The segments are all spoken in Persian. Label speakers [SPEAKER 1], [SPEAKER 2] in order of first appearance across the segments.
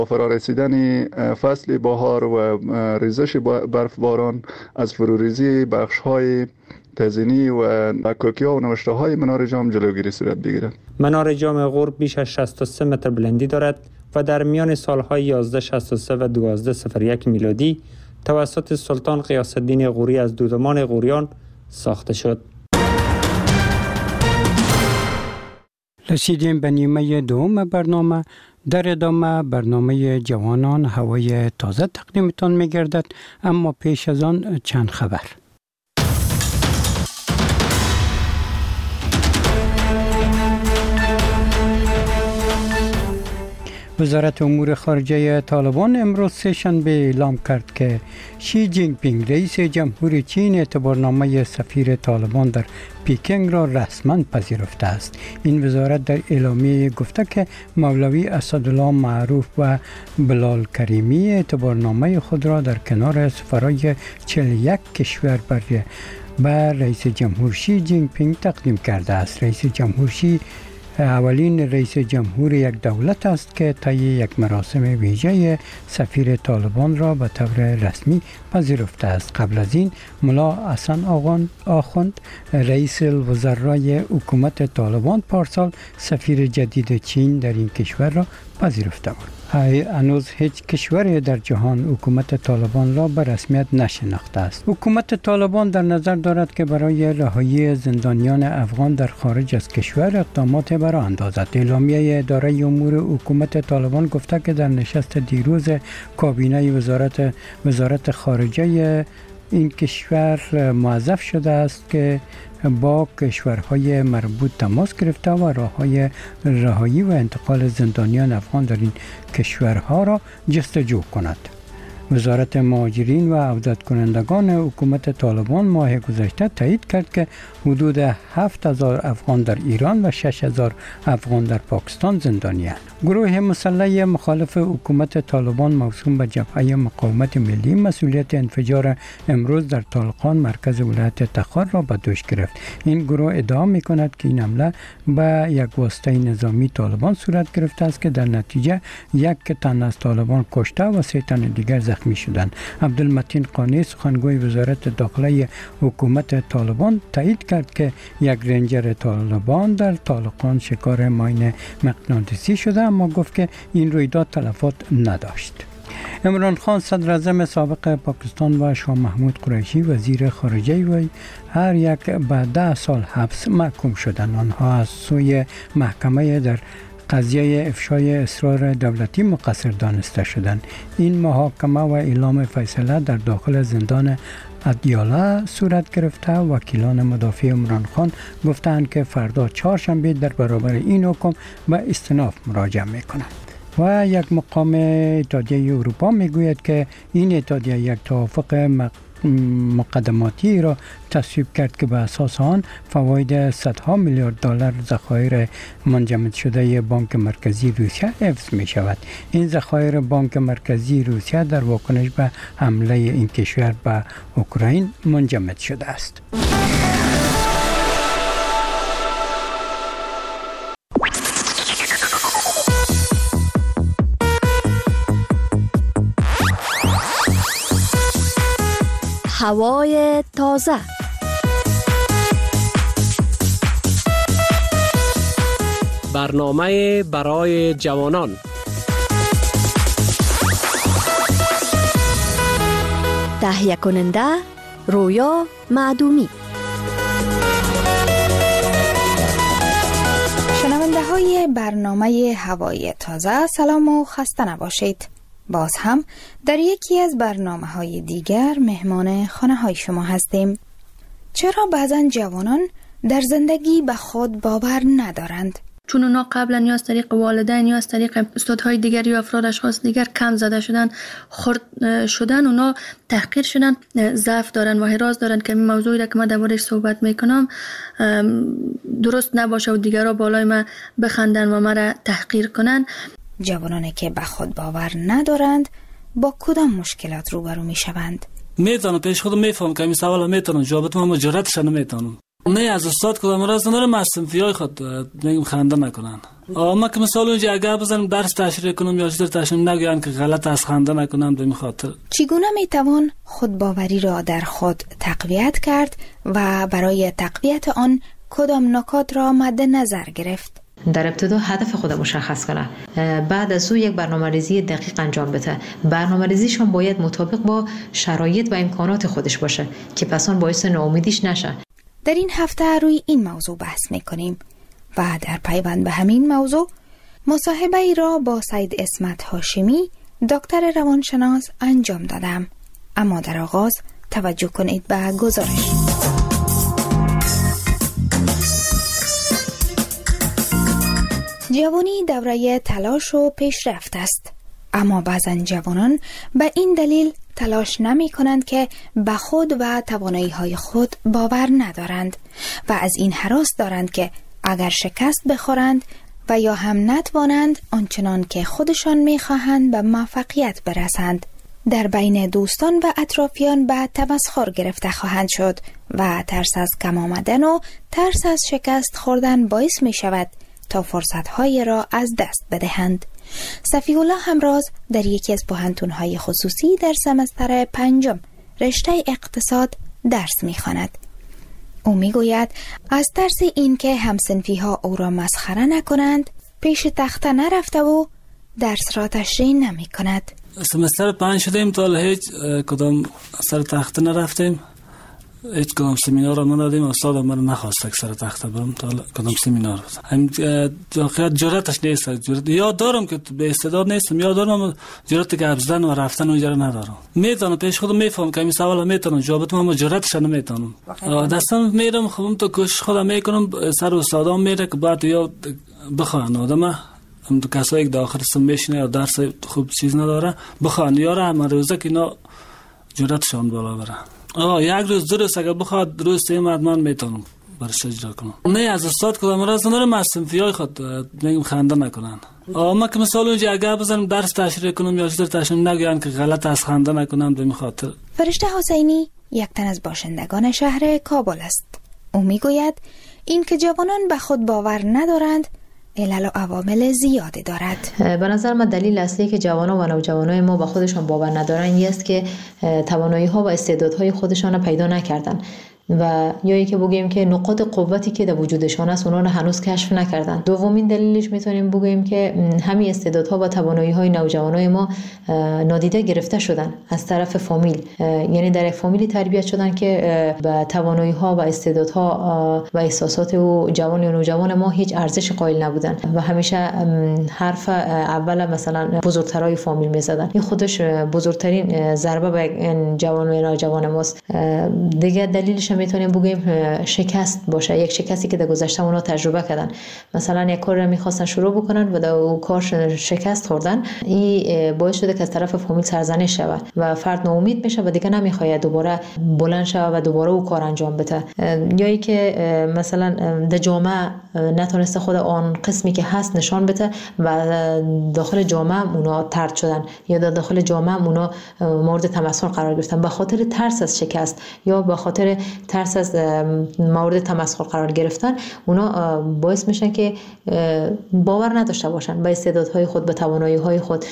[SPEAKER 1] فرارسیدن فصل بهار و ریزش برفباران از فروریزی بخش‌های تزیینی و مکاکی‌ها و نوشته‌های منار جام جلوگیری صورت بگیرد.
[SPEAKER 2] منار جام غور بیش از 63 متر بلندی دارد و در میان سالهای 1163 و 1201 میلادی توسط سلطان غیاث الدین غوری از دودمان غوریان ساخته شد.
[SPEAKER 3] رسیدیم به نیمه دوم برنامه. در ادامه برنامه جوانان هوای تازه تقدیمتان می‌گردد، اما پیش از آن چند خبر. وزارت امور خارجه طالبان امروز سه‌شنبه اعلام کرد که شی جین پینگ رئیس جمهور چین اعتبارنامه سفیر طالبان در پیکنگ را رسما پذیرفته است. این وزارت در اعلامیه گفته که مولوی اسدالله معروف و بلال کریمی اعتبارنامه خود را در کنار سفرای 41 کشور به رئیس جمهور شی جین پینگ تقدیم کرده است. رئیس جمهور شی اولین رئیس جمهور یک دولت است که طی یک مراسم ویژه سفیر طالبان را به طور رسمی پذیرفته است. قبل از این ملا حسن آخوند رئیس الوزرای حکومت طالبان پارسال سفیر جدید چین در این کشور را پذیرفته بود. هنوز هیچ کشوری در جهان حکومت طالبان را به رسمیت نشناخته است. حکومت طالبان در نظر دارد که برای رهایی زندانیان افغان در خارج از کشور اقدامات برای اندازد. اعلامیه اداره امور حکومت طالبان گفته که در نشست دیروز کابینه وزارت خارجه این کشور موظف شده است که با کشورهای مربوط تماس گرفته و راههای رهایی و انتقال زندانیان افغان در این کشورها را جستجو کند. وزارت مهاجرین و عودت کنندگان حکومت طالبان ماه گذشته تایید کرد که حدود 7000 افغان در ایران و 6000 افغان در پاکستان زندانی‌اند. گروه مسلح مخالف حکومت طالبان موسوم به جبهه مقاومت ملی مسئولیت انفجار امروز در طالقان مرکز ولایت تخار را به دوش گرفت. این گروه ادعا می‌کند که این حمله به یک واسطه نظامی طالبان صورت گرفته است که در نتیجه یک تن از طالبان کشته و 3 تن دیگر زخمی شدند. عبدالمتین قانی سخنگوی وزارت داخله حکومت طالبان تایید کرد که یک رنجر طالبان در طالقان شکار ماین مغناطیسی شده، اما گفت که این رویداد تلفات نداشت. عمران خان صدر اعظم سابق پاکستان و شاه محمود قریشی وزیر خارجه وی هر یک به 10 سال حبس محکوم شدند. آنها از سوی محکمه در قضیه افشای اسرار دولتی مقصر دانسته شدند. این محاکمه و اعلام فیصله در داخل زندان ادیالا صورت گرفته. وکیلان مدافع عمران خان گفتند که فردا چهارشنبه در برابر این حکم به استئناف مراجعه می‌کنند. و یک مقام اتحادیه اروپا میگوید که این اتحادیه یک توافق مقدماتی را تصویب کرد که به اساس آن فواید صدها میلیارد دلار ذخایر منجمد شده بانک مرکزی روسیه حفظ می شود. این ذخایر بانک مرکزی روسیه در واکنش به حمله این کشور به اوکراین منجمد شده است.
[SPEAKER 4] هوای تازه.
[SPEAKER 5] برنامه برای جوانان.
[SPEAKER 4] تهیه کننده رویا معدومی.
[SPEAKER 6] شنونده های برنامه هوای تازه، سلام و خسته نباشید. باز هم در یکی از برنامه‌های دیگر مهمان خانه‌های شما هستیم. چرا بعضن جوانان در زندگی به خود باور ندارند؟
[SPEAKER 7] چون اونا قبلا یا از طریق والدین یا از طریق استادهای دیگر یا افراد اشخاص دیگر کم زده شدن، خرد شدن، اونا تحقیر شدن، ضعف دارن و حراس دارن که این موضوعی را که من دربارش صحبت میکنم درست نباشه و دیگرها بالای من بخندن و مرا تحقیر کنن.
[SPEAKER 6] جوانانی که به خود باور ندارند با کدام مشکلات روبرو می شوند؟
[SPEAKER 8] میتونم پیش خودم میفهم که این سوال میتونم جوابت، من جرأتش نمیتونم. نه از استاد کدام راز نداره مصنفیای خود میگم خنده نکنن. ما که مثال اونجا اگر بزنم درس تشریح کنم یا چیزی تشریح نگوین که غلط از خنده نکنم به خاطر.
[SPEAKER 6] چگونه میتوان خودباوری را در خود تقویت کرد و برای تقویت آن کدام نکات را مد نظر گرفت؟
[SPEAKER 9] در ابتدا هدف خود مشخص کنه، بعد از او یک برنامه‌ریزی دقیق انجام بده. برنامه‌ریزیشون باید مطابق با شرایط و امکانات خودش باشه که پس آن باعث ناامیدیش نشه.
[SPEAKER 6] در این هفته روی این موضوع بحث میکنیم و در پیوند به همین موضوع مصاحبه ای را با سید اسمت هاشمی دکتر روانشناس انجام دادم. اما در آغاز توجه کنید به گزارش. جوانی دوره تلاش و پیشرفت است، اما بعضا جوانان به این دلیل تلاش نمی کنند که به خود و توانایی های خود باور ندارند و از این هراس دارند که اگر شکست بخورند و یا هم نتوانند آنچنان که خودشان می خواهند به موفقیت برسند، در بین دوستان و اطرافیان به تمسخر گرفته خواهند شد و ترس از کم آمدن و ترس از شکست خوردن باعث می شود تا فرصت‌های را از دست بدهند. صفی الله همراز در یکی از پوهنتون‌های خصوصی در سمستر 5 رشته اقتصاد درس می‌خواند. او می‌گوید از ترس این که همسنفی‌ها او را مسخره نکنند پیش تخته نرفته و درس را تشریح نمی‌کند.
[SPEAKER 8] سمستر 5 شدیم تا هیچ کدام سر تخته نرفتیم، هیچ کدام سمینار را ندادیم. استاد من نخواست که سر تخته برم تا کدام سمینار. هم جرأتش نیست. یاد دارم که به استعداد نیستم، یاد دارم جرأت که ابزدن و رفتن اونجا ندارم. میتونم پیش خودم میفهم که این سوال میتونم جواب بدم، اما جرأتش نمیتونم. دستم میرم خودم تو کوشش خودم میکنم، سر استادام میره که بعد یا بخوان آدم هم کسایی که داخل سم میشینه یا درس خوب چیز نداره بخوان یاره هم روزه که اینا جرأتشان بالا بره. یک روز دو روز اگر بخواد روز سه من میتونم برش اجرا کنم. نه از استاد کدام راز نداره مصنفیای خود میگم خنده نکنن. ما که مثال اونجا اگر بزنم درس تشریح کنم یا چیزی تشریح نگوین که غلط از خنده نکنم به خاطر.
[SPEAKER 6] فرشته حسینی یک تن از باشندگان شهر کابل است. او میگوید این که جوانان به خود باور ندارند علل و عوامل زیادی دارد.
[SPEAKER 9] به نظر من دلیل اصلی که جوانان و نوجوانای ما به خودشان باور ندارن این است که توانایی ها و استعدادهای خودشان را پیدا نکردن و یا اینکه بگیم که نقاط قوتی که در وجودشان است اونا رو هنوز کشف نکردن. دومین دلیلش میتونیم بگیم که همین استعدادها و توانایی‌های نوجوانای ما نادیده گرفته شدن از طرف فامیل، یعنی در یک فامیلی تربیت شدن که به توانایی‌ها و استعدادها و احساسات و جوان و نوجوان ما هیچ ارزش قائل نبودن و همیشه حرف اول مثلا بزرگترای فامیل میزدن. این خودش بزرگترین ضربه به جوان و نوجوان ماست. دیگه دلیلش میتونیم بگیم شکست باشه، یک شکستی که در گذشته اونا تجربه کردن. مثلا یک کار رو میخواستن شروع بکنن و در اون کار شکست خوردن، این باعث شده که از طرف فامیل سرزنش شود و فرد ناامید میشه و دیگه نمیخواد دوباره بلند شود و دوباره اون کار انجام بده. یا ای که مثلا در جامعه نتونسته خود آن قسمی که هست نشان بده و داخل جامعه اونا طرد شدن یا در داخل جامعه اونا مورد تمسخر قرار گرفتن به خاطر ترس از شکست یا به خاطر ترس از مورد تمسخر قرار گرفتن. اونا باعث میشن که باور نداشته باشن به استعدادهای خود، به توانایی‌های خود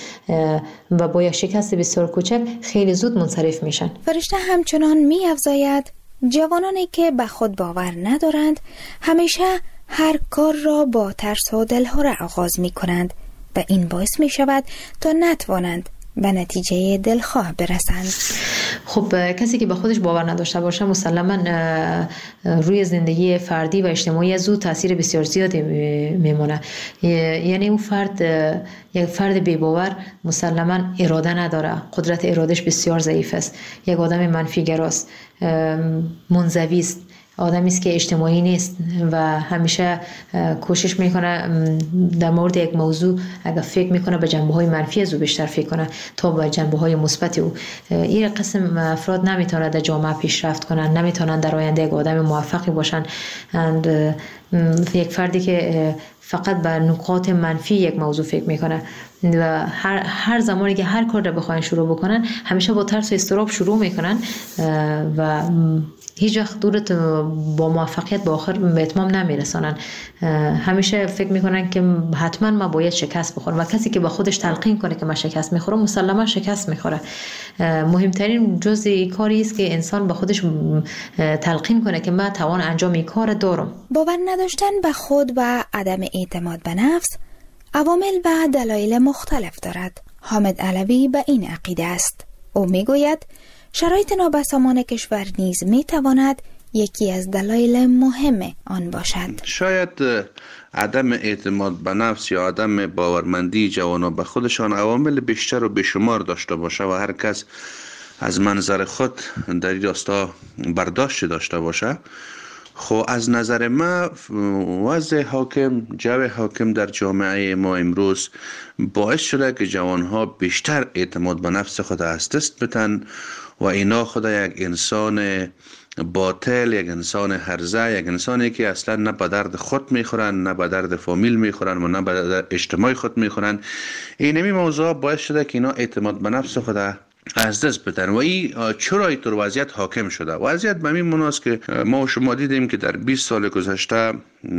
[SPEAKER 9] و با یک شکست بسیار کوچک خیلی زود منصرف میشن.
[SPEAKER 6] فرشته همچنان می‌افزاید جوانانی که به خود باور ندارند همیشه هر کار را با ترس و دلهره آغاز می‌کنند و این باعث می‌شود تا نتوانند به نتیجه دلخواه برسند.
[SPEAKER 9] خب کسی که به خودش باور نداشته باشه مسلماً روی زندگی فردی و اجتماعی از او تاثیر بسیار زیادی میمونه. یعنی اون فرد، یک فرد بی باور مسلماً اراده نداره، قدرت ارادش بسیار ضعیف است، یک آدم منفی گراست، منزوی است، آدمی است که اجتماعی نیست و همیشه کوشش میکنه در مورد یک موضوع اگر فکر میکنه به جنبه‌های منفی از او بیشتر فکر کنه تا به جنبه‌های مثبت او. این قسم افراد نمیتونن در جامعه پیشرفت کنن، نمیتونن در آینده یک آدم موفقی باشن. یک فردی که فقط به نکات منفی یک موضوع فکر میکنه و هر زمانی که هر کار رو بخواین شروع بکنن همیشه با ترس و اضطراب شروع میکنن و هیچ وقت دورت با موفقیت با آخر به اتمام نمیرسانن. همیشه فکر میکنن که حتما ما باید شکست بخورم و کسی که با خودش تلقین کنه که من شکست میخورم مسلما شکست میخوره. مهمترین جزء کاری است که انسان با خودش تلقین کنه که من توان انجام این کار دارم.
[SPEAKER 6] باور نداشتن به خود و عدم اعتماد به نفس عوامل و دلایل مختلف دارد. حامد علوی به این عقیده است. او میگوید شرایط نابسامان کشور نیز میتواند یکی از دلایل مهم آن باشد.
[SPEAKER 10] شاید عدم اعتماد به نفس یا عدم باورمندی جوانان به خودشان عوامل بیشتر و بیشمار داشته باشه و هر کس از منظر خود در این راستا برداشت داشته باشه. خب از نظر ما وضع حاکم، جو حاکم در جامعه ما امروز باعث شده که جوانها بیشتر اعتماد به نفس خود از دست بدن و اینا خود یک انسان باطل، یک انسان هرزه، یک انسانی که اصلا نه به درد خود میخورن، نه به درد فامیل میخورن و نه به درد اجتماع خود میخورن. اینمی موضوع باعث شده که اینا اعتماد به نفس خود از دست بدن و این چرا اینطور وضعیت حاکم شده؟ وضعیت به این مناست که ما و شما دیدیم که در 20 سال گذشته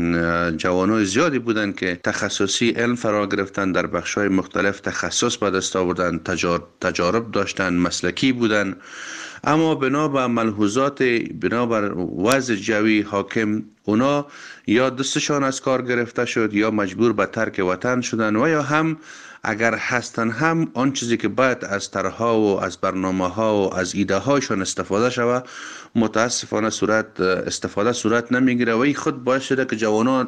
[SPEAKER 10] جوانای زیادی بودن که تخصصی علم فرا گرفتن، در بخش‌های مختلف تخصص به دست آوردن، تجارب داشتن، مسلکی بودن، اما بنابر ملحوظات، بنابر وضع جوی حاکم اونا یا دستشان از کار گرفته شد یا مجبور به ترک وطن شدن و یا هم اگر هستن هم آن چیزی که باید از طرح‌ها و از برنامه‌ها و از ایده‌هایشان استفاده شود متاسفانه صورت نمیگیره و این خود باعث شده که جوانان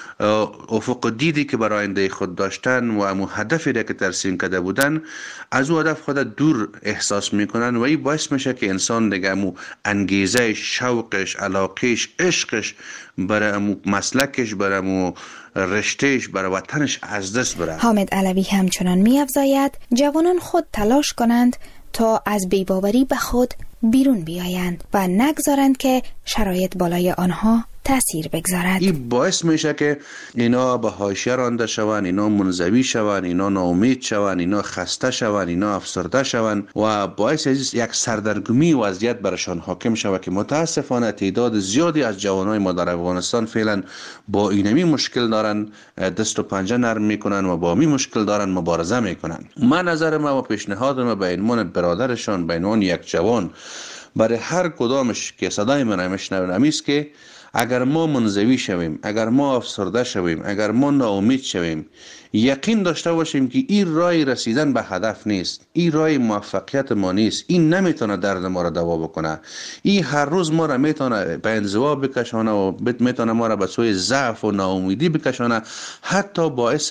[SPEAKER 10] افق دیدی که برای آینده خود داشتن و امو هدفی را که ترسیم کرده بودن از او هدف خود دور احساس میکنن و این باعث میشه که انسان دیگه امو انگیزه، شوقش، علاقش، عشقش برای امو مسلکش، برای امو رشتهش، برای وطنش از دست بره.
[SPEAKER 6] حامد علوی همچنان می‌افزاید جوانان خود تلاش کنند تا از بی‌باوری به خود بیرون بیایند و نگذارند که شرایط بالای آنها تأثیر بگذارد.
[SPEAKER 10] این باعث میشه که اینا به حاشیه رانده شوند، اینا منزوی شوند، اینا ناامید شوند، اینا خسته شوند، اینا افسرده شوند و باعث یک سردرگمی وضعیت برشان حاکم شود که متاسفانه تعداد زیادی از جوانای ما در افغانستان فعلا با اینمی مشکل دارن، دست و پنجه نرم میکنن و با این مشکل دارن مبارزه میکنن. من نظر ما و پیشنهاد ما به عنوان برادرشان، به عنوان یک جوان برای هر کدامش که صدای من میشنون است که اگر ما منزوی شویم، اگر ما افسرده شویم، اگر ما ناامید شویم، یقین داشته باشیم که این راه رسیدن به هدف نیست، این راه موفقیت ما نیست، این نمیتونه درد ما را دوا بکنه، این هر روز ما را میتونه به انزوا بکشانه و میتونه ما را به سوی ضعف و ناامیدی بکشانه، حتی باعث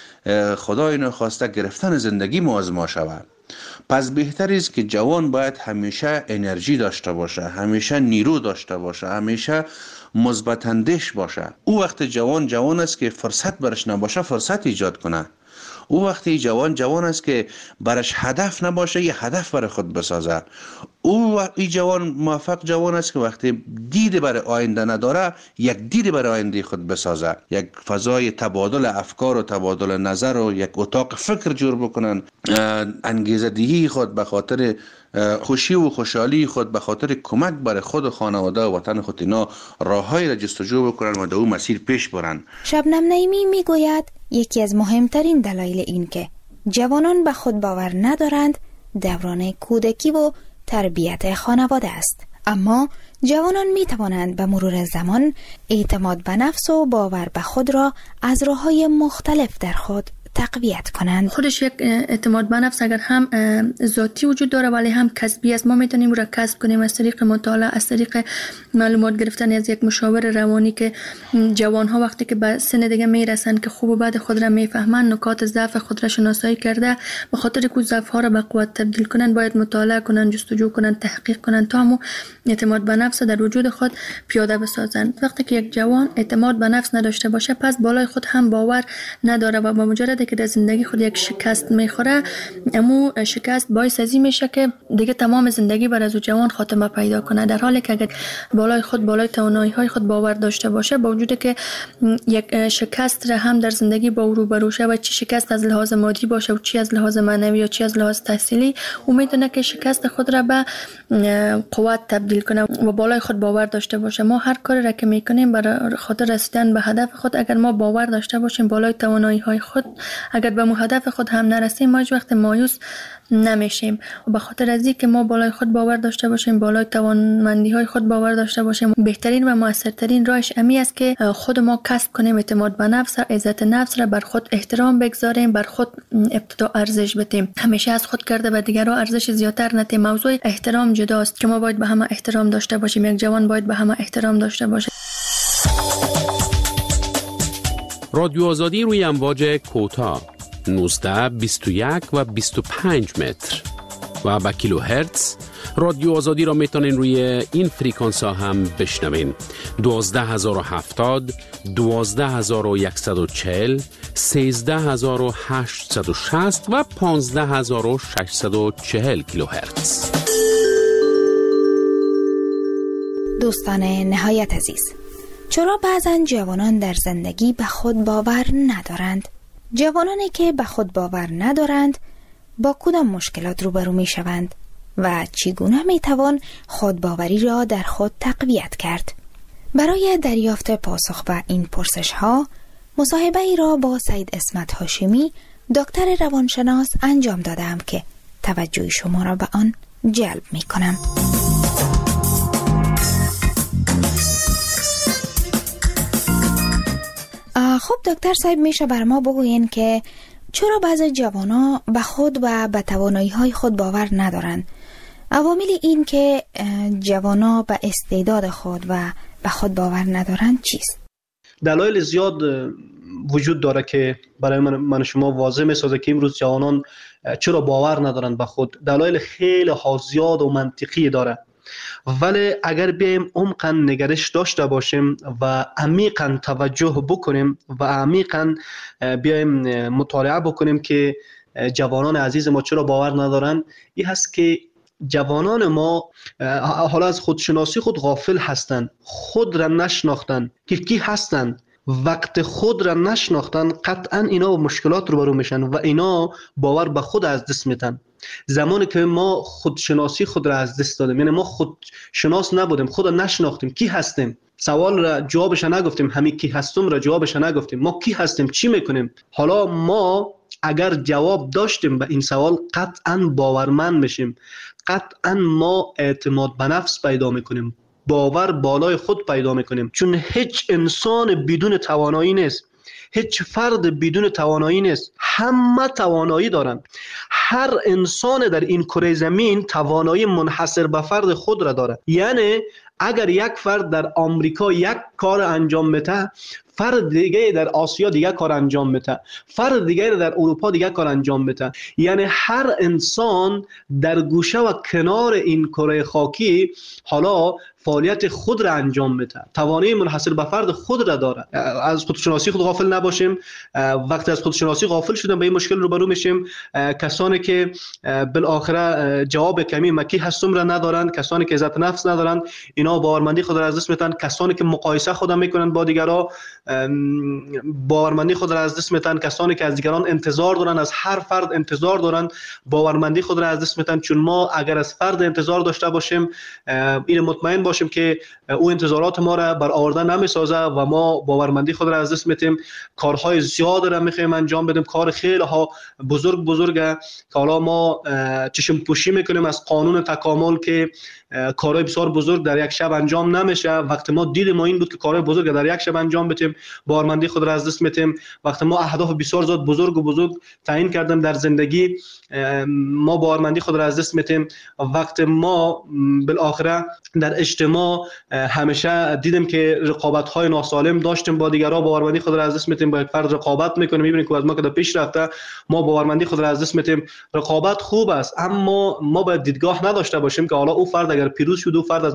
[SPEAKER 10] خدای نخواسته گرفتن زندگی ما از ما شود. پس بهتر است که جوان باید همیشه انرژی داشته باشه، همیشه نیرو داشته باشه، همیشه مثبت اندیش باشه. او وقت جوان است که فرصت برش نباشه فرصت ایجاد کنه. او وقتی جوان است که برش هدف نباشه یه هدف برای خود بسازه. او این جوان موفق جوان است که وقتی دید برای آینده نداره یک دید برای آینده خود بسازه، یک فضای تبادل افکار و تبادل نظر و یک اتاق فکر جور بکنن، انگیزه دهی خود به خاطر خوشی و خوشحالی خود، به خاطر کمک برای خود و خانواده و وطن خود اینا راههایی را جستجو بکنن و در اون مسیر پیش برن.
[SPEAKER 6] شبنم نعیمی میگوید یکی از مهمترین دلایل این که جوانان به خود باور ندارند دوران کودکی و تربیت خانواده است. اما جوانان می توانند به مرور زمان اعتماد به نفس و باور به خود را از راه‌های مختلف در خود تقویت کنند.
[SPEAKER 7] خودش یک اعتماد به نفس اگر هم ذاتی وجود داره ولی هم کسبی است. ما میتونیم را کسب کنیم از طریق مطالعه، از طریق معلومات گرفتن از یک مشاور روانی که جوان ها وقتی که به سن دیگه میرسن که خوب و بد خود را میفهمن، نکات ضعف خود را شناسایی کرده به خاطر که ضعف ها را به قوت تبدیل کنن باید مطالعه کنن، جستجو کنن، تحقیق کنن تا همون اعتماد به نفس در وجود خود پیاده بسازن. وقتی که یک جوان اعتماد به نفس نداشته باشه پس بالای خود هم باور نداره و با مجرد وقتی که در زندگی خود یک شکست میخوره، امو شکست باعث ازی میشه که دیگه تمام زندگی بر از جوان خاتمه پیدا کنه. در حالی که اگر بالای توانایی های خود باور داشته باشه، با وجود که یک شکست را هم در زندگی با او روبرو شه و چی شکست از لحاظ مادی باشه و چی از لحاظ معنوی و چی از لحاظ تحصیلی، او میتونه که شکست خود را به قوت تبدیل کنه و بالای خود باور داشته باشه. ما هر کاری را که میکنیم برای خاطر رسیدن به هدف خود، اگر ما باور داشته باشیم بالای توانایی های خود، اگر به مو هدف خود هم نرسیم، ما هیچ وقت مایوس نمیشیم. و به خاطر از اینکه ما بالای خود باور داشته باشیم، بالای توانمندی های خود باور داشته باشیم، بهترین و موثرترین راهش امی است که خود ما کسب کنیم اعتماد به نفس، عزت نفس را، بر خود احترام بگذاریم، بر خود ابتدا ارزش بدیم. همیشه از خود کرده به دیگران ارزش زیاتر ندیم. موضوع احترام جداست که ما باید به همه احترام داشته باشیم. یک جوان باید به همه احترام داشته باشه.
[SPEAKER 11] رادیو آزادی روی امواج کوتاه 19 21 و 25 متر و با کیلو هرتز. رادیو آزادی را میتونین روی این فریکانس ها هم بشنوین: 12070 12140 13860 و 15640 کیلو هرتز.
[SPEAKER 6] دوستان نهایت عزیز، چرا بعضن جوانان در زندگی به خود باور ندارند؟ جوانانی که به خود باور ندارند با کدام مشکلات روبرو می شوند و چگونه می توان خودباوری را در خود تقویت کرد؟ برای دریافت پاسخ به این پرسش ها مصاحبه ای را با سید اسمت هاشمی، دکتر روانشناس انجام دادم که توجه شما را به آن جلب می کنم. خب دکتر صاحب، میشه بر ما بگوین که چرا بعضی جوانا به خود و به توانایی‌های خود باور ندارند؟ عوامل این که جوانا به استعداد خود و به خود باور ندارند چیست؟
[SPEAKER 12] دلایل زیاد وجود داره که برای من شما واضح میسازه که امروز جوانان چرا باور ندارند به خود. دلایل خیلی زیاد و منطقی داره، ولی اگر بیایم عمقاً نگرش داشته باشیم و عمیقاً توجه بکنیم و عمیقاً بیایم مطالعه بکنیم که جوانان عزیز ما چرا باور ندارن، این هست که جوانان ما حالا از خودشناسی خود غافل هستند، خود را نشناختن که کی هستند. وقت خود را نشناختن قطعاً اینا مشکلات روبرو میشن و اینا باور به خود از دست میدن. زمانی که ما خودشناسی خود را از دست دادیم، یعنی ما خودشناس نبودیم، خود را نشناختیم، کی هستیم، سوال را جوابش نگفتیم، همین کی هستم را جوابش نگفتیم، ما کی هستیم، چی میکنیم. حالا ما اگر جواب داشتیم به این سوال قطعاً باورمند میشیم، قطعاً ما اعتماد به نفس پیدا میکنیم، باور بالای خود پیدا میکنیم. چون هیچ انسان بدون توانایی نیست، هیچ فرد بدون توانایی نیست، همه توانایی دارن. هر انسان در این کره زمین توانایی منحصر به فرد خود را داره. یعنی اگر یک فرد در آمریکا یک کار انجام میده، فرد دیگه در آسیا دیگه کار انجام میده، فرد دیگه در اروپا دیگه کار انجام میده. یعنی هر انسان در گوشه و کنار این کره خاکی حالا فعالیت خود را انجام میده، توانایی منحصر به فرد خود را داره. از خودشناسی خود غافل نباشیم. وقتی از خودشناسی غافل شدیم به این مشکل روبرو میشیم. کسانی که بالاخره جواب کمی مکی هستم را ندارند، کسانی که عزت نفس ندارند، اینا باورمندی خود را از دست میدن. کسانی که مقایسه خود میکنن با دیگران، باورمندی خود را از دست میدن. کسانی که از دیگران انتظار دارن، از هر فرد انتظار دارن، باورمندی خود را از دست میدن. چون ما اگر از فرد انتظار داشته باشیم، این مطمئن باشیم که او انتظارات ما را برآورده نمیسازه و ما باورمندی خود را از دست میدیم. کارهای زیاد را میخوایم انجام بدیم، کار خیلی ها بزرگه که حالا ما چشم پوشی میکنیم از قانون تکامل که کارهای بسیار بزرگ در یک شب انجام نمیشه. وقتی ما دید ما این بود که کارهای بزرگ در یک شب انجام بدیم، باورمندی خود را از دست میدیم. وقتی ما اهداف بسیار زیاد بزرگ تعیین کردیم در زندگی، ما باورمندی خود را از دست میدیم. وقتی ما بالاخره در اجتماع همیشه دیدیم که رقابت‌های ناسالم داشتیم با دیگران، باورمندی خود را از دست میدیم. با یک فرد رقابت میکنیم، میبینیم که از ما که پیش رفته، ما باورمندی خود را از دست میدیم. رقابت خوب است، اما ما باید دیدگاه نداشته باشیم که حالا او فرد اگر پیروز شد، او فرد از ما پیش شد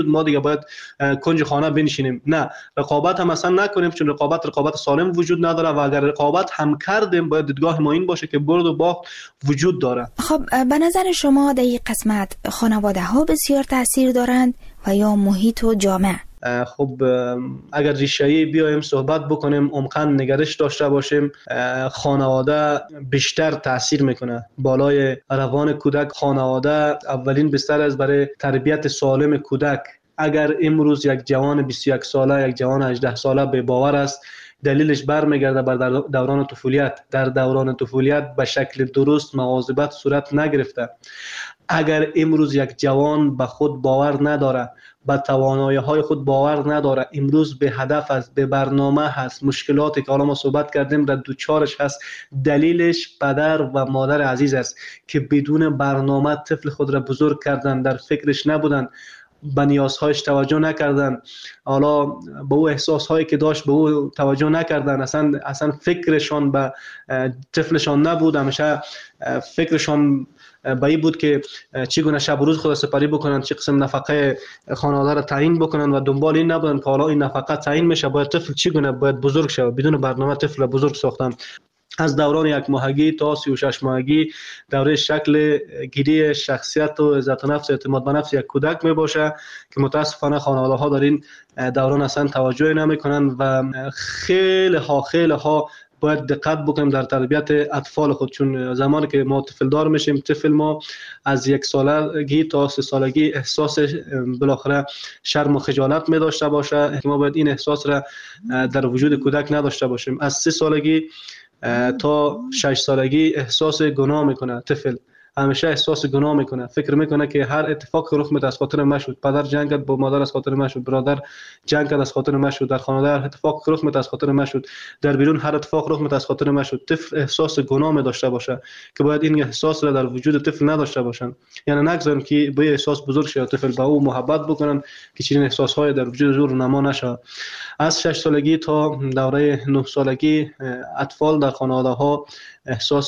[SPEAKER 12] شد ما دیگه باید کنج خانه بنشینیم. نه، رقابت هم اصلا نکنیم، چون رقابت سالم وجود نداره و اگر رقابت هم کردیم باید دیدگاه ما این باشه که برد و باخت وجود داره.
[SPEAKER 6] خب به نظر شما در این قسمت خانواده ها بسیار تاثیر دارند و یا محیط و جامعه؟
[SPEAKER 12] خب اگر ریشه‌ای بیایم صحبت بکنیم، عمقاً نگرش داشته باشیم، خانواده بیشتر تاثیر میکنه بالای روان کودک. خانواده اولین بستر است برای تربیت سالم کودک. اگر امروز یک جوان 21 ساله، یک جوان 18 ساله به باور است، دلیلش برمیگرده بر دوران طفولیت. در دوران طفولیت به شکل درست مواظبت صورت نگرفته. اگر امروز یک جوان به خود باور نداره، به توانایی‌های خود باور نداره، امروز به هدف است، به برنامه هست، مشکلاتی که حالا ما صحبت کردیم را دوچارش هست، دلیلش پدر و مادر عزیز است که بدون برنامه طفل خود را بزرگ کردن، در فکرش نبودن، به نیازهایش توجه نکردن، حالا به او احساسهایی که داشت به او توجه نکردن، اصلا فکرشان به طفلشان نبود، همیشه فکرشان به این بود که چگونه شب و روز خود سپری بکنن، چه قسم نفقه خانواده را تعیین بکنن و دنبال این نبودن که حالا این نفقه تعیین میشه باید طفل چگونه باید بزرگ شه. بدون برنامه طفل را بزرگ ساختن. از دوران 1 ماهگی تا 36 ماهگی دوره شکل گیری شخصیت و عزت نفس، اعتماد به نفس یک کودک می باشه که متاسفانه خانواده ها در این دوران اصلا توجه نمی کنن و خیلی ها باید دقت بکنیم در تربیت اطفال خود، چون زمانی که ما طفل دار میشیم، طفل ما از 1 سالگی تا 3 سالگی احساس بالاخره شرم و خجالت می داشته باشه که ما باید این احساس را در وجود کودک نداشته باشیم. از 3 سالگی تا 6 سالگی احساس گناه میکنه طفل، همیشه احساس گناه میکنه، فکر میکنه که هر اتفاق رخ میده از خاطر من شد، پدر جنگ کرد با مادر از خاطر من شد، برادر جنگ کرد از خاطر من شد، در خانواده هر اتفاق رخ میده از خاطر من شد، در بیرون هر اتفاق رخ میده از خاطر من شد. طفل احساس گناه می داشته باشه که باید این احساس را در وجود طفل نداشته باشن، یعنی نگذاریم که با احساس بزرگ شه، طفل با او محبت بکنن که چنین احساسهای در وجود او نما نشه. از 6 سالگی تا دوره 9 سالگی اطفال در خانواده ها احساس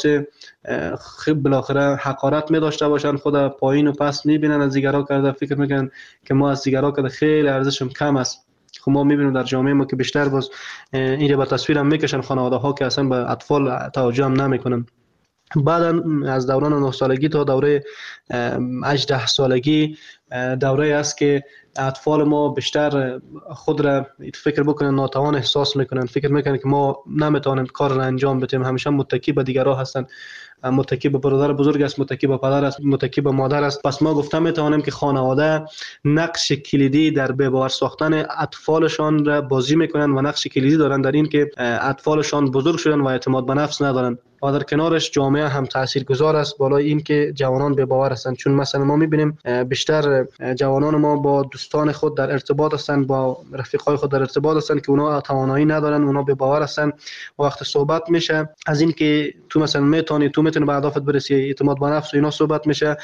[SPEAKER 12] بالاخره حقارت می داشته باشن، خود پایین و پس می بینن، از دیگرها کرده فکر میکنن که ما از دیگرها کرده خیلی ارزشم کم است. خب ما میبینیم در جامعه ما که بیشتر باز این رو به تصویر هم میکشن خانواده ها که اصلا به اطفال توجه هم نمیکنن. بعد از دوران 9 سالگی تا دوره 18 سالگی دوره است که اطفال ما بیشتر خود را فکر بکنن ناتوان احساس میکنن، فکر میکنن که ما نمیتونیم کار را انجام بدیم، همیشه متکی به دیگرها هستن، متکی به برادر بزرگ است، متکی به پدر است، متکی به مادر است. پس ما گفتم میتوانیم که خانواده نقش کلیدی در به باور ساختن اطفالشان را بازی میکنن و نقش کلیدی دارن در این که اطفالشان بزرگ شدن و اعتماد به نفس ندارن. و در کنارش جامعه هم تاثیرگذار است بالای این که جوانان به باور هستند، چون مثلا ما میبینیم بیشتر جوانان ما با دوستان خود در ارتباط هستند، با رفیقای خود در ارتباط هستند که اونا توانایی ندارن، اونا به باور هستند. وقت صحبت میشه از این که تو مثلا میتونی به اهدافت برسی، اعتماد به نفس و اینا صحبت میشه،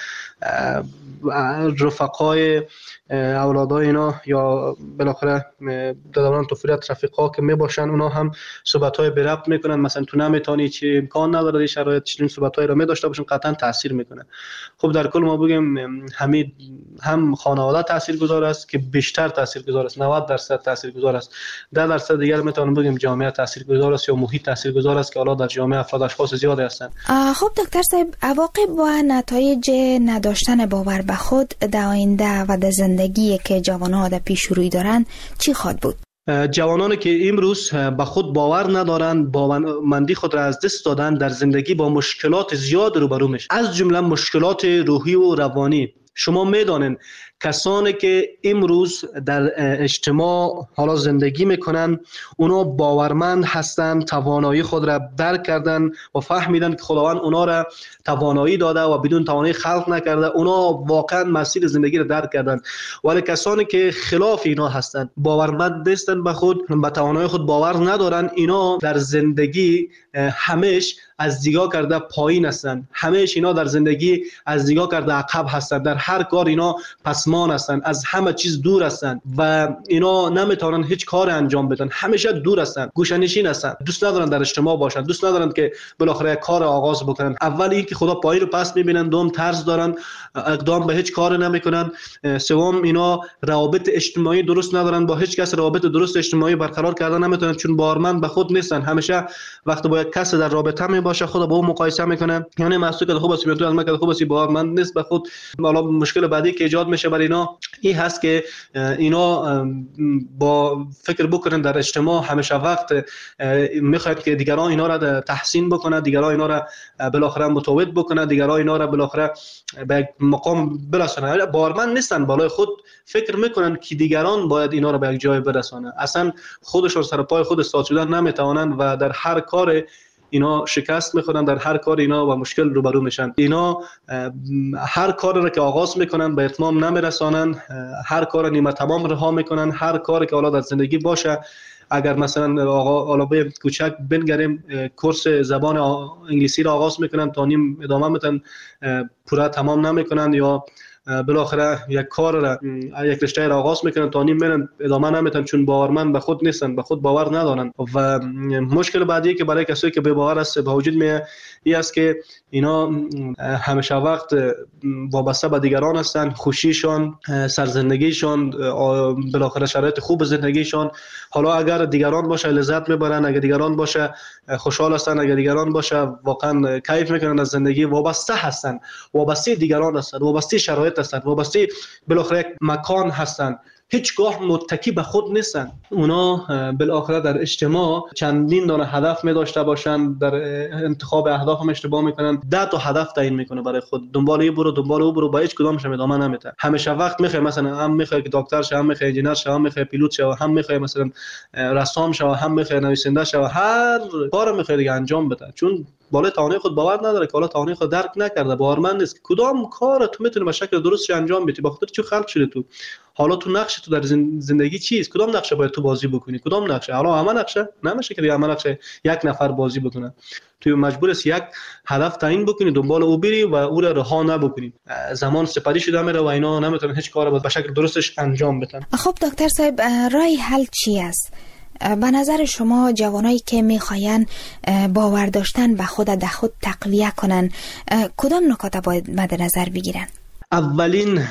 [SPEAKER 12] رفقای اولادای اینا یا بالاخره در دوران طفولیت رفیقا که میباشن اونا هم صحبت‌های به ربط میکنن، مثلا تو نمیتونی، چی امکان نداره این شرایط، چنین صحبت‌هایی رو می‌داشته باشن، قطعا تاثیر میکنه. خب در کل ما بگیم هم خانواده تاثیرگذار است که بیشتر تاثیرگذار است، 90% تاثیرگذار است، 10% دیگر میتونیم بگیم جامعه تاثیرگذار است یا محیط تاثیرگذار است که حالا در جامعه افراد اشخاص زیادی هستند.
[SPEAKER 6] خب دکتر صاحب، عواقب و نتایج نداشتن باور به خود در آینده و در زندگی که جوانان در پیش روی دارن چی خواهد بود؟
[SPEAKER 12] جوانانی که امروز به خود باور ندارند، باورمندی خود را از دست دادن، در زندگی با مشکلات زیاد روبرو میشن، از جمله مشکلات روحی و روانی. شما میدانید کسانی که امروز در اجتماع حالا زندگی میکنن اونا باورمند هستند، توانایی خود را درک کردن و فهمیدن که خداوند اونا را توانایی داده و بدون توانایی خلق نکرده، اونا واقعا مسیر زندگی را درک کردن. ولی کسانی که خلاف اینا هستند، باورمند نیستند به خود، به توانایی خود باور ندارن، اینا در زندگی همیشه از دیگاه کرده پایین هستند، همهش اینا در زندگی از دیگاه کرده عقب هستند، در هر کار اینا پسمان هستند، از همه چیز دور هستند و اینا نمیتونن هیچ کار انجام بدن، همیشه دور هستند، گوشه‌نشین هستند، دوست ندارن در اجتماع باشن، دوست ندارن که بالاخره کار آغاز بکنن. اول اینکه خدا پایین رو پس میبینن، دوم طرز دارن، اقدام به هیچ کار نمیکنن، سوم اینا روابط اجتماعی درست ندارن، با هیچ کس روابط درست اجتماعی برقرار کردن نمیتونن چون باورمند به خود نیستن. همیشه وقتی با یک کس در رابطه می باشه خود با اون مقایسه میکنه، یعنی محسوب که خوب است تو از من که خوب است، باورمند نیست به خود. حالا مشکل بعدی که ایجاد میشه برای اینا این هست که اینا با فکر بکنن در اجتماع همیشه وقت میخواد که دیگران اینا را تحسین بکنه، دیگران اینا را بالاخره متوجه بکنه، دیگران اینا را بالاخره به مقام برسونه. باورمند نیستن، بالای خود فکر میکنن که دیگران باید اینا را به یک جای برسونه. اصلا خودشون سر پای خود استاد شدن نمیتوانند و در هر کار اینا شکست میخورن، در هر کار اینا با مشکل روبرو میشن. اینا هر کار را که آغاز میکنن به اتمام نمیرسانن، هر کار نیمه تمام رها میکنن. هر کاری که حالا در زندگی باشه، اگر مثلا حالا به کوچک بنگریم کورس زبان انگلیسی را آغاز میکنن تا نیم ادامه میتن، پورا تمام نمیکنن، یا بالاخره یک کار را یک رشته را آغاز میکنن تا نیم میرن ادامه نمیتن چون باورمند به خود نیستن، به خود باور ندارن. و مشکل بعدی که برای کسایی که به باور است به وجود میاد این است که اینا همیشه وقت وابسته به دیگران هستن، خوشیشان، سرزندگیشان، بالاخره شرایط خوب زندگیشان. حالا اگر دیگران باشه لذت میبرن، اگر دیگران باشه خوشحال هستن، اگر دیگران باشه واقعا کیف میکنن از زندگی. وابسته هستن، وابسته دیگران هستن، وابسته شرایط هستن، وابسته بالاخره یک مکان هستن، هیچگاه متکی به خود نیستن. اونا بالاخره در اجتماع چندین دانه هدف می داشته باشن، در انتخاب اهداف هم اشتباه میکنن، 10 تا هدف تعیین میکنه برای خود، دنبال این برو دنبال او برو، با هیچ کدامش ادامه نمیده. همیشه وقت میخوای مثلا هم میخوای که دکتر شه، هم میخوای انجینر شه، هم میخوای پیلوت شه، هم میخوای مثلا رسام شه، هم میخوای نویسنده شه، هر کارو میخوای دیگه انجام بده، چون بالای توانایی خود باور نداره که حالا توانایی خود درک نکرده، باورمند نیست که کدام کار تو میتونی به شکل درست انجام بدی. با خاطر چی خلق شدی تو؟ حالا تو نقش تو در زندگی چیست؟ کدام نقشه باید تو بازی بکنی؟ کدام نقشه؟ حالا همه نقشه نمیشه که دیگه همه نقشه یک نفر بازی بکنه. تو مجبور است یک هدف تعیین بکنی، دنبال او بری و او را رها نبکنی. زمان سپری شده میره و اینا نمیتونن هیچ کاری به شکل درستش انجام بدن.
[SPEAKER 6] خب دکتر صاحب، راه حل چی است؟ به نظر شما جوانایی که میخواین باور داشتن به خود در خود تقویه کنن کدام نکات باید مد نظر بگیرن؟
[SPEAKER 12] اولین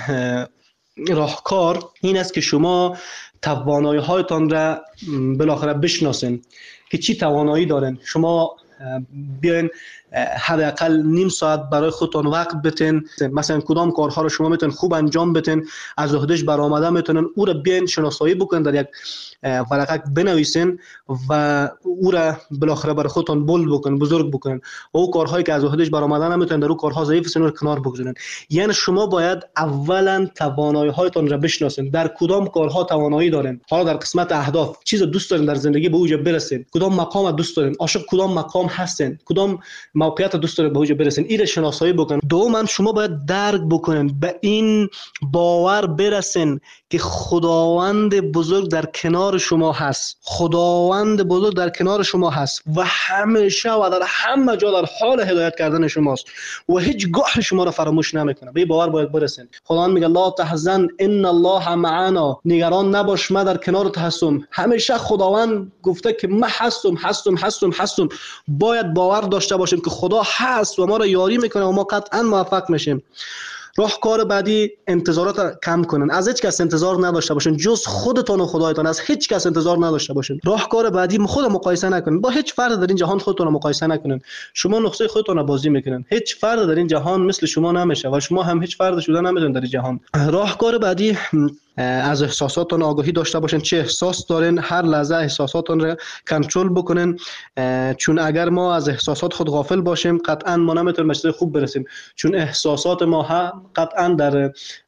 [SPEAKER 12] راهکار این است که شما توانایی هایتان را بالاخره بشناسین که چی توانایی دارن. شما بیاین حداقل نیم ساعت برای خودتون وقت بتین، مثلا کدام کارها رو شما میتونین خوب انجام بدین، از عهدهش برآمده میتونن او را بیاین شناسایی بکنین، در یک ورقه بنویسین و او را بالاخره برای خودتون بولد بکنین، بزرگ بکنین. او کارهایی که از عهدهش برآمده نمیتونن، در اون کارها ضعیف هستین، رو کنار بگذارین. یعنی شما باید اولا توانایی هایتون را بشناسین، در کدام کارها توانایی دارین. حالا در قسمت اهداف چیز دوست دارین در زندگی به اوج برسین، کدام مقام دوست دارین، عاشق کدام مقام هستین، کدام موقعیت دوست دارین به اوج برسین، این شناسایی بکنین. دوما شما باید درک بکنین، به این باور برسین که خداوند بزرگ در کنار شما هست، خداوند بزرگ در کنار شما هست و همیشه و در همه جا در حال هدایت کردن شماست و هیچ گاه شما را فراموش نمیکنه. به باور باید برسین. خداوند میگه لا تحزن ان الله معنا، نگران نباش من در کنارت هستم. همیشه خداوند گفته که من هستم. باید باور داشته باشیم که خدا هست و ما را یاری میکنه و ما قطعا موفق میشیم. راهکار بعدی انتظارات کم کنن، از هیچ کس انتظار نداشته باشین جز خودتون و خدایتان، از هیچ کس انتظار نداشته باشین. راهکار بعدی خود مقایسه نکنین، با هیچ فرد در این جهان خودتون رو مقایسه نکنین. شما نقطه خودتون رو بازی میکنین، هیچ فرد در این جهان مثل شما نمیشه و شما هم هیچ فرد شده نمیتونین در این جهان. راهکار بعدی از احساساتون آگاهی داشته باشین، چه احساس دارین هر لحظه احساساتون رو کنترل بکنین، چون اگر ما از احساسات خود غافل باشیم قطعا ما نمیتونیم به چیز خوب برسیم، چون احساسات ما قطعا در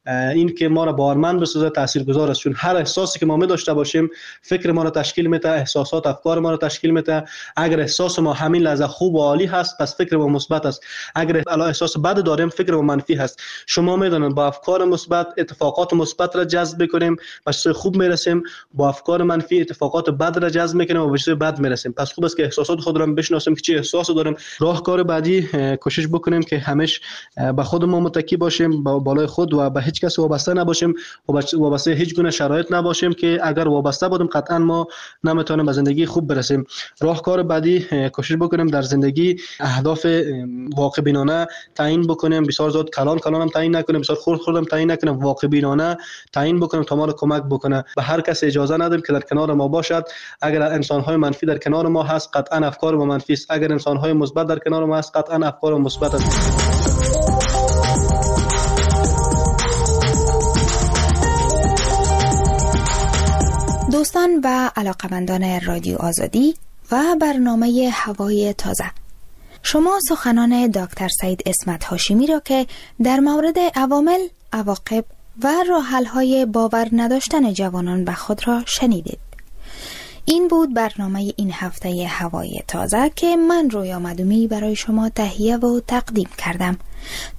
[SPEAKER 12] این که ما را باورمند بسازه تاثیرگذار است، چون هر احساسی که ما می داشته باشیم فکر ما را تشکیل میده، احساسات افکار ما را تشکیل میده. اگر احساس ما همین لحظه خوب و عالی هست پس فکر ما مثبت است، اگر احساس بد داریم فکر ما منفی هست. شما میدونید با افکار مثبت اتفاقات مثبت را جذب کنیم به چیز خوب میرسیم، با افکار منفی اتفاقات بد را جذب میکنیم و به چیز بد میرسیم. پس خوب است که احساسات خود را بشناسیم که چه احساسی داریم. راهکار بعدی کوشش بکنیم که همیشه به خودمون متکی باشیم، با بالای خود و به هیچ کس وابسته نباشیم و وابسته هیچ گونه شرایط نباشیم که اگر وابسته بودیم قطعا ما نمیتونیم به زندگی خوب برسیم. راهکار بعدی کوشش بکنیم در زندگی اهداف واقع بینانه تعیین بکنیم، بسیار زیاد کلان هم تعیین نکنیم، بسیار خرد هم تعیین نکنیم، واقع بینانه تعیین بکنیم تا ما را کمک بکنه. به هر کس اجازه ندیم که در کنار ما باشد. اگر انسان‌های منفی در کنار ما هست قطعا افکار ما منفی است، اگر انسان‌های مثبت در کنار ما هست قطعا افکار ما مثبت است.
[SPEAKER 6] دوستان و علاقمندان رادیو آزادی و برنامه هوای تازه، شما سخنان دکتر سعید اسمت هاشمی را که در مورد عوامل، عواقب و راه‌حل‌های باور نداشتن جوانان به خود را شنیدید. این بود برنامه این هفته هوای تازه که من رویا مدومی برای شما تهیه و تقدیم کردم.